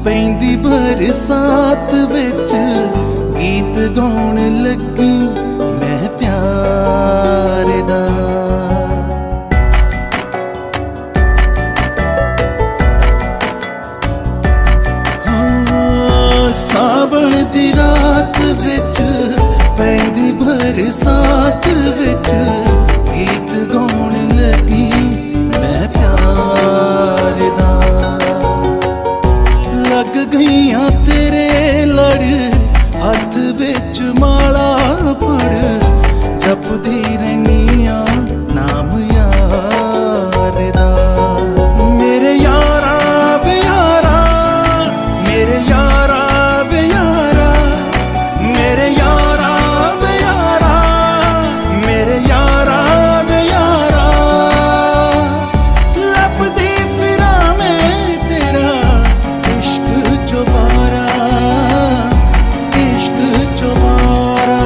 ਪੈਂਦੀ ਬਰਸਾਤ ਵਿੱਚ ਗੀਤ ਗਾਉਣ ਲੱਗੀ ਮੈਂ ਪਿਆਰ ਦਾ। ਸਾਵਣ ਦੀ ਰਾਤ ਵਿੱਚ ਪੈਂਦੀ ਬਰਸਾਤ ਵਿੱਚ ਗੀਤ ਗਾਉਣ ਲੱਗੀ ਮੈਂ ਪਿਆਰ ਦਾ। ਲੱਗ ਗਈਆਂ ਤੇਰੇ ਲੜ ਹੱਥ ਵਿੱਚ ਮਾਲਾ ਫੜ ਜਪਦੀ ਰਹਿਨੀ ਆਂ ਨਾਮ ਯਾਰ ਦਾ। ਮੇਰੇ ਯਾਰਾ ਵੇ ਯਾਰਾ, ਮੇਰੇ ਯਾਰਾ ਵੇ ਯਾਰਾ, ਮੇਰੇ ਯਾਰਾ ਵੇ ਯਾਰਾ, ਮੇਰੇ ਯਾਰਾ ਵੇ ਯਾਰਾ। ਲੱਭਦੀ ਫਿਰਾਂ ਮੈਂ ਤੇਰਾ ਇਸ਼ਕ ਚੁਬਾਰਾ, ਇਸ਼ਕ ਚੁਬਾਰਾ।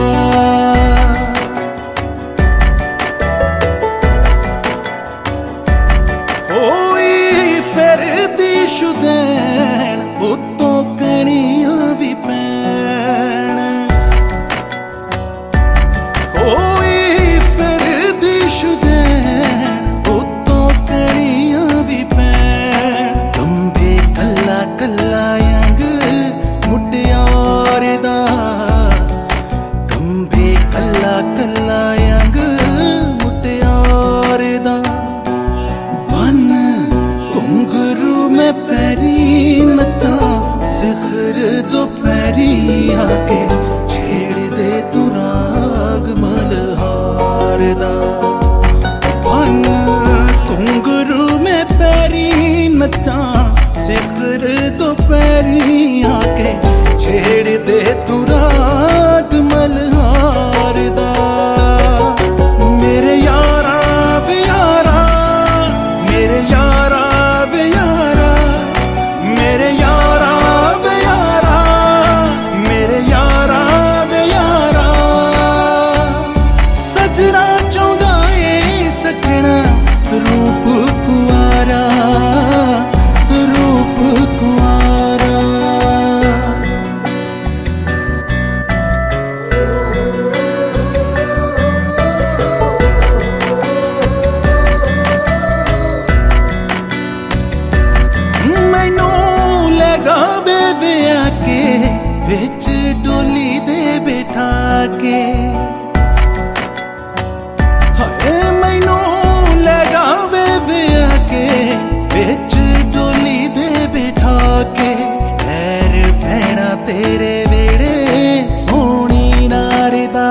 ਹੋਈ ਫਿਰਦੀ ਸ਼ੁਦੈਣ ਉਤੋਂ ਕਣੀਆਂ ਵੀ ਪੈਣ। ਹੋਈ ਫਿਰਦੀ ਸ਼ੁਦੈਣ ਉਤੋਂ ਕਣੀਆਂ ਵੀ ਪੈਣ। ਕੰਬੇ ਕੱਲਾ ਕੱਲਾ ਅੰਗ ਮੁਟਿਆਰ ਦਾ, ਕੰਬੇ ਕੱਲਾ ਕੱਲਾ ਅੰਗ ਮੁਟਿਆਰ ਦਾ। ਬਨ ਘੁੰਗਰੂ ਮੈਂ ਪੈਰੀ ਨੱਚਾਂ ਸਿਖਰ ਦੁਪਹਿਰੀ ਆਕੇ ਛੇੜ ਦੇ ਤੂੰ ਰਾਗ ਮਲਹਾਰ ਦਾ। ਬਨ ਘੁੰਗਰੂ ਮੈਂ ਪੈਰੀ ਨੱਚਾਂ ਸਿਖਰ ਦੁਪਹਿਰੀ ਆਕੇ ਛੇੜ ਦੇ ਤੂੰ ਰਾਗ ਮਲਹਾਰ ਦਾ। ਮੇਰੇ ਯਾਰਾ ਵੇ ਯਾਰਾ, ਮੇਰੇ ਯਾਰਾ ਵੇ ਯਾਰਾ, ਮੇਰੇ ਯਾਰਾ ਵੇ ਯਾਰਾ, ਮੇਰੇ ਯਾਰਾ ਵੇ ਯਾਰਾ। ਸਜਣਾ ਚਾਹੁੰਦਾ ਏ ਸਕਣਾ ਰੂਪ ਕੁਆਰਾ, ਰੂਪ ਕੁਆਰਾ। ਮੈਨੂੰ ਲੈ ਜਾਵੇ ਵਿਆਹ ਕੇ ਵਿੱਚ ਡੋਲੀ ਦੇ ਬਿਠਾ ਕੇ। ਹਾਏ ਮੈਨੂੰ ਲੈ ਜਾਵੇ ਵਿਆਹ ਕੇ ਵਿੱਚ ਡੋਲੀ ਦੇ ਬਿਠਾ ਕੇ। ਪੈਰ ਪੈਣਾ ਤੇਰੇ ਵੇੜੇ ਸੋਹਣੀ ਨਾਰ ਦਾ,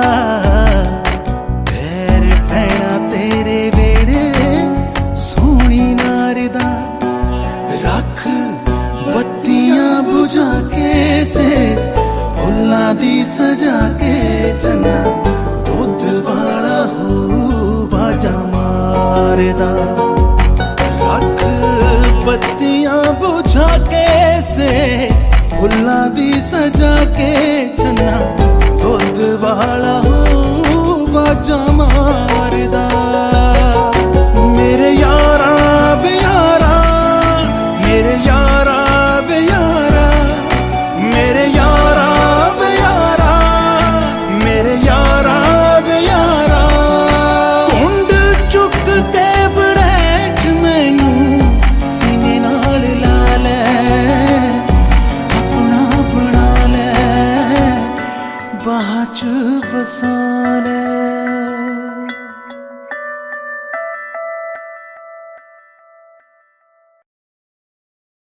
ਪੈਰ ਪੈਣਾ ਤੇਰੇ ਵੇੜੇ ਸੋਹਣੀ ਨਾਰ ਦਾ। ਰੱਖ ਬੱਤੀਆਂ ਬੁਝਾ ਕੇ ਸੇਜ ਫੁੱਲਾਂ ਦੀ ਸਜਾ ਕੇ ਚੰਨਾ ਦੁੱਧ ਵਾਲਾ ਹੋ ਬਾਜਾ ਮਾਰਦਾ। ਰੱਖ ਬੱਤੀਆਂ ਬੁਝਾ ਕੇ ਸੇਜ ਫੁੱਲਾਂ ਦੀ ਸਜਾ ਕੇ